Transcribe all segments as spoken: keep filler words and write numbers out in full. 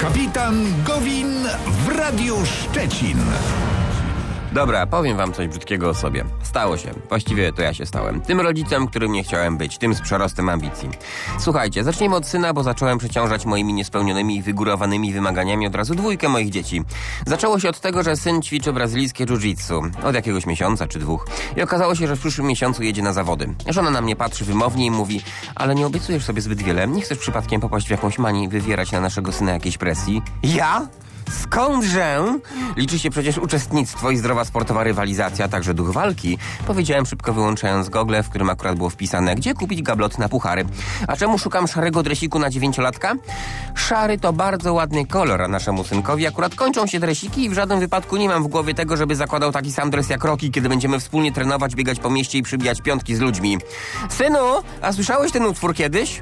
Kapitan Gowin w Radiu Szczecin. Dobra, powiem wam coś brzydkiego o sobie. Stało się. Właściwie to ja się stałem. Tym rodzicem, którym nie chciałem być. Tym z przerostem ambicji. Słuchajcie, zacznijmy od syna, bo zacząłem przeciążać moimi niespełnionymi i wygórowanymi wymaganiami od razu dwójkę moich dzieci. Zaczęło się od tego, że syn ćwiczy brazylijskie jiu-jitsu. Od jakiegoś miesiąca czy dwóch. I okazało się, że w przyszłym miesiącu jedzie na zawody. Żona na mnie patrzy wymownie i mówi: ale nie obiecujesz sobie zbyt wiele. Nie chcesz przypadkiem popaść w jakąś manię i wywierać na naszego syna jakiejś presji? Ja? Skądże? Liczy się przecież uczestnictwo i zdrowa sportowa rywalizacja, także duch walki. Powiedziałem szybko, wyłączając gogle, w którym akurat było wpisane, gdzie kupić gablot na puchary. A czemu szukam szarego dresiku na dziewięciolatka? Szary to bardzo ładny kolor, a naszemu synkowi akurat kończą się dresiki i w żadnym wypadku nie mam w głowie tego, żeby zakładał taki sam dres jak Rocky, kiedy będziemy wspólnie trenować, biegać po mieście i przybijać piątki z ludźmi. Synu, a słyszałeś ten utwór kiedyś?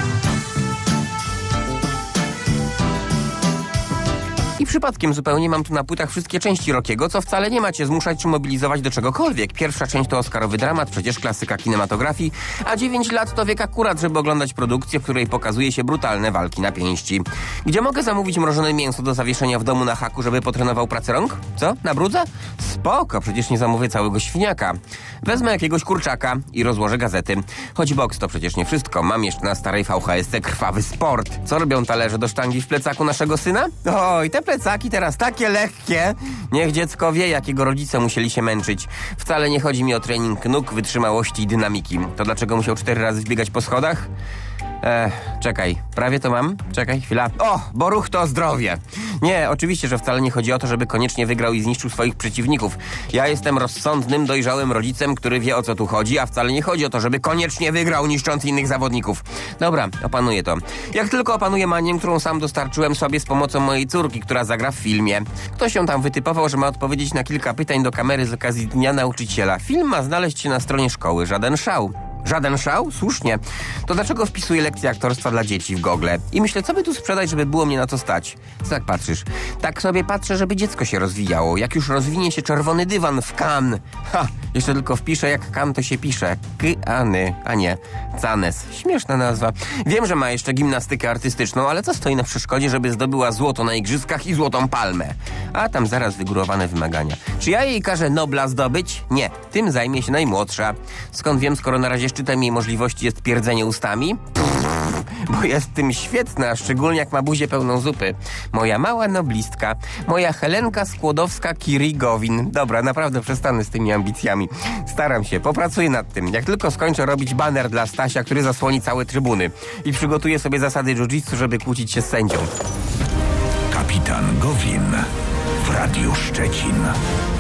I przypadkiem zupełnie mam tu na płytach wszystkie części Rockiego, co wcale nie ma cię zmuszać czy mobilizować do czegokolwiek. Pierwsza część to oscarowy dramat, przecież klasyka kinematografii, a dziewięć lat to wiek akurat, żeby oglądać produkcję, w której pokazuje się brutalne walki na pięści. Gdzie mogę zamówić mrożone mięso do zawieszenia w domu na haku, żeby potrenował pracę rąk? Co? Na brudze? Spoko, przecież nie zamówię całego świniaka. Wezmę jakiegoś kurczaka i rozłożę gazety. Choć boks to przecież nie wszystko. Mam jeszcze na starej V H S-ce krwawy sport. Co robią talerze do sztangi w plecaku naszego syna? Oj, te plecaki teraz takie lekkie. Niech dziecko wie, jakiego rodzice musieli się męczyć. Wcale nie chodzi mi o trening nóg, wytrzymałości i dynamiki. To dlaczego musiał cztery razy wbiegać po schodach? Ech, czekaj, prawie to mam? Czekaj, chwila. O, bo ruch to zdrowie. Nie, oczywiście, że wcale nie chodzi o to, żeby koniecznie wygrał i zniszczył swoich przeciwników. Ja jestem rozsądnym, dojrzałym rodzicem, który wie, o co tu chodzi, a wcale nie chodzi o to, żeby koniecznie wygrał, niszcząc innych zawodników. Dobra, opanuję to. Jak tylko opanuję manię, którą sam dostarczyłem sobie z pomocą mojej córki, która zagra w filmie. Ktoś ją tam wytypował, że ma odpowiedzieć na kilka pytań do kamery z okazji Dnia Nauczyciela. Film ma znaleźć się na stronie szkoły. Żaden szał. Żaden szał? Słusznie. To dlaczego wpisuję lekcje aktorstwa dla dzieci w Google? I myślę, co by tu sprzedać, żeby było mnie na to stać? Co tak patrzysz? Tak sobie patrzę, żeby dziecko się rozwijało. Jak już rozwinie się czerwony dywan w Cannes. Ha! Jeszcze tylko wpiszę, jak Cannes to się pisze. K-Any, a nie Canes. Śmieszna nazwa. Wiem, że ma jeszcze gimnastykę artystyczną, ale co stoi na przeszkodzie, żeby zdobyła złoto na igrzyskach i złotą palmę? A tam zaraz wygórowane wymagania. Czy ja jej każę Nobla zdobyć? Nie. Tym zajmie się najmłodsza. Skąd wiem, skoro na razie szczytem jej możliwości jest pierdzenie ustami? Pff, bo jest tym świetna, szczególnie jak ma buzię pełną zupy. Moja mała noblistka. Moja Helenka Skłodowska-Curie-Gowin. Dobra, naprawdę przestanę z tymi ambicjami. Staram się, popracuję nad tym. Jak tylko skończę robić baner dla Stasia, który zasłoni całe trybuny. I przygotuję sobie zasady jiu-jitsu, żeby kłócić się z sędzią. Kapitan Gowin w Radiu Szczecin.